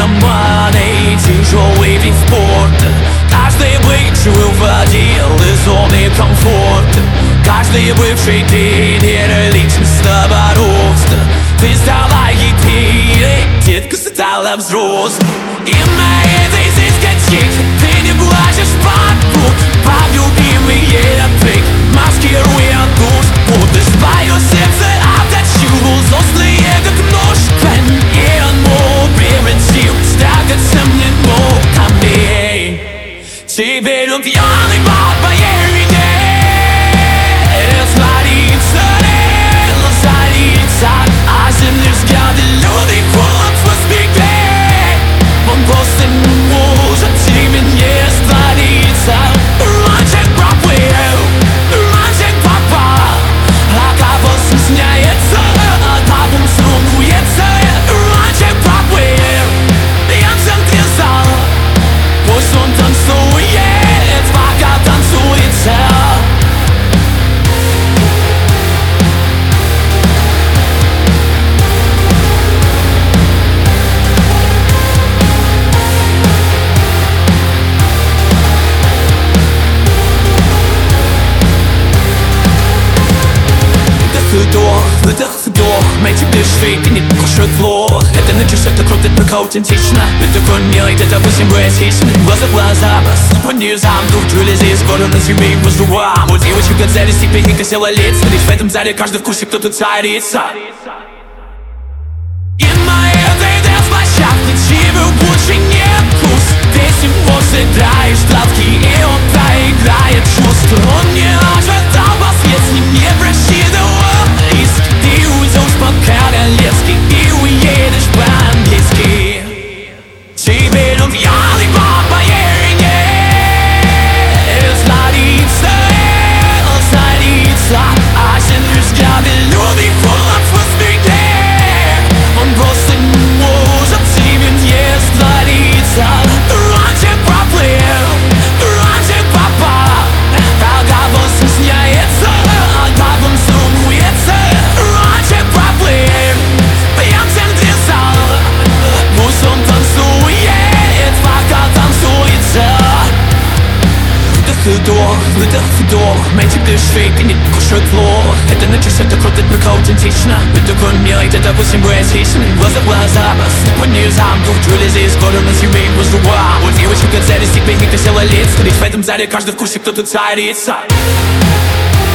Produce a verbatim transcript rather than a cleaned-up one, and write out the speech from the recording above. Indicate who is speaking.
Speaker 1: наркоманы, тяжелый вид спорта. Каждый бывший выводил из зоны комфорта. Каждый бывший тренер личностного роста. Ты стала хитрее, детка стала взрослой. И на этой дискотеке ты не плачешь под бок. Под любимые треки, маскируя душ. Будешь твое сердце отточил, взрослые как нож. И оно превратил драгоценными ногами. Теперь он пьяный по твоей вине. Творится, лазарится, а земли взгляды люди холод в спине. Он просто не может тебе не раствориться. Раньше проплыл, раньше попал, а кого стесняется, а кого сумуется. Раньше проплыл, я в центре зала. Пусть он танцует, пока танцуется. Вдох, выдох, вдох, мэйти дышит и не кушает плохо. Это начался так круто, так аутентично. Ты такой милый, ты такой симпатичный. Глаза в глаза, просто по низам. Дух Джули здесь, скоро на себе по зубам. У девочек казались теперь не косила лица. Лишь в этом зале каждый в курсе, кто тут царица. И на этой дэнс-площадке тебе больше нет вкус. Ты всего сыграешь травки, и он проиграет чувства. Он не ожидал вас, если не просчитывал риск. Ты уйдешь по-королевски и уедешь по-английски. Теперь он пьяный по твоей вине. Злорится, злорится, а земли взгляды люди холод в спине. Он просто не может тебе не раствориться. Раньше проплыл, раньше попал, а кого стесняется, а кого сумуется. Раньше проплыл, я в центре зала. Пусть он танцует, пока танцуется. Вдох, выдох, вдох, мэйти дышит и не кушает плохо. Это начался так круто, так аутентично. Ты такой милый, ты такой симпатичный. Глаза в глаза, просто по низам. Дух Джули здесь, скоро на себе по зубам. У девочек казались теперь не косила лица. Лишь в этом зале каждый в курсе, кто тут царица.